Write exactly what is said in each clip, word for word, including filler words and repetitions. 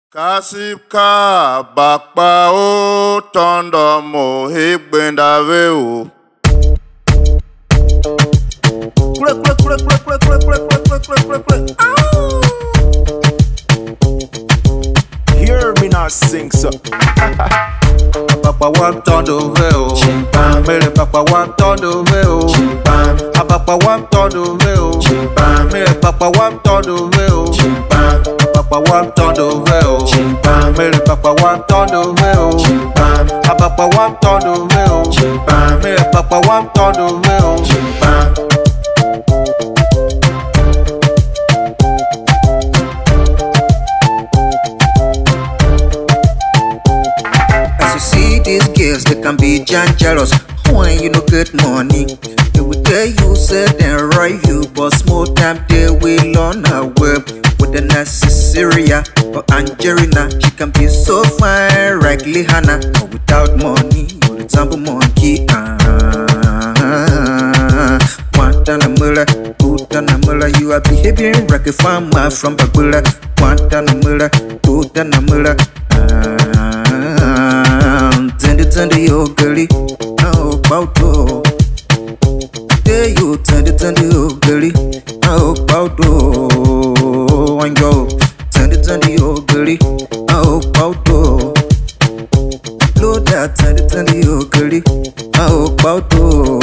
Kasipka bakpa o tondo mo higbenda veo. Kule kule kule kule kule kule kule kule kule kule kule. Hear me not sing so. Papa one tondo veo. Mere papa one tondo veo. Papa one tondo veo. Mere papa one tondo veo. Papa one tondo veo. Mere papa one tondo veo. Papa one tondo veo. Mere papa one tondo veo. As you see these girls, they can be dangerous. When you no get money, they will tell you, say them right you, but small time they will on her web. With the necessary or Angelina, she can be so fine, like Lihana. But without money, you resemble monkey. Ah, one time a miller, two time a miller, you are behaving like a farmer from Bagula. One time a miller, two time a miller. Tendi tendi yo girlie, how about you? Yeah, you tendi tendi yo girlie, how about you? And yo, tendi tendi yo girlie, how about you? Blow that tendi tendi yo girlie, how about you?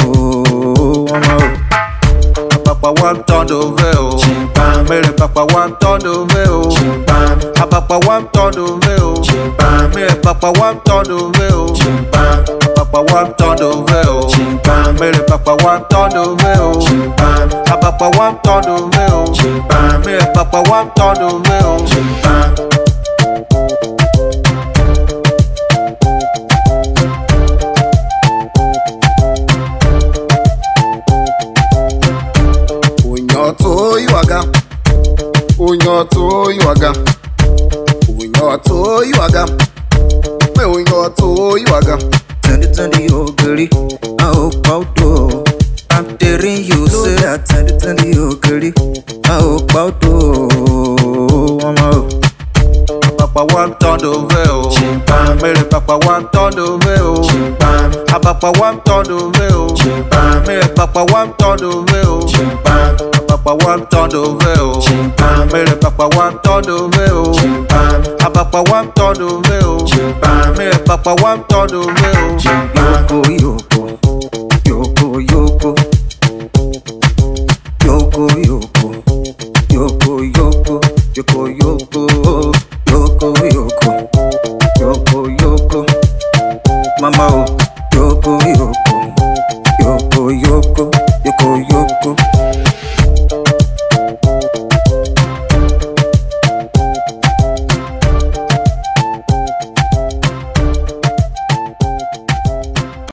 Papa one tondo veo. Mere papa one tondo veo. Papa one tondo veo. Mere papa one tondo veo. Papa one tondo veo. Mere papa one tondo veo. Papa one tondo veo. Mere papa one tondo veo. Unyoto yuaga, unyoto yuaga, unyoto yuaga, me unyoto yuaga. Tendi tendi yo girlie, how about you? I'm telling you, say that tendi tendi yo girlie, how about you? Papa one tondo veo. Mere papa one tondo veo. Papa one tondo veo. Mere papa one tondo veo. Papa one tondo veo. Mere papa one tondo veo. Papa one tondo veo. Mere papa one tondo veo. Yoko yoko, yoko yoko, yoko yoko, yoko yoko, yoko yoko, yoko yoko, yoko yoko, mama oh.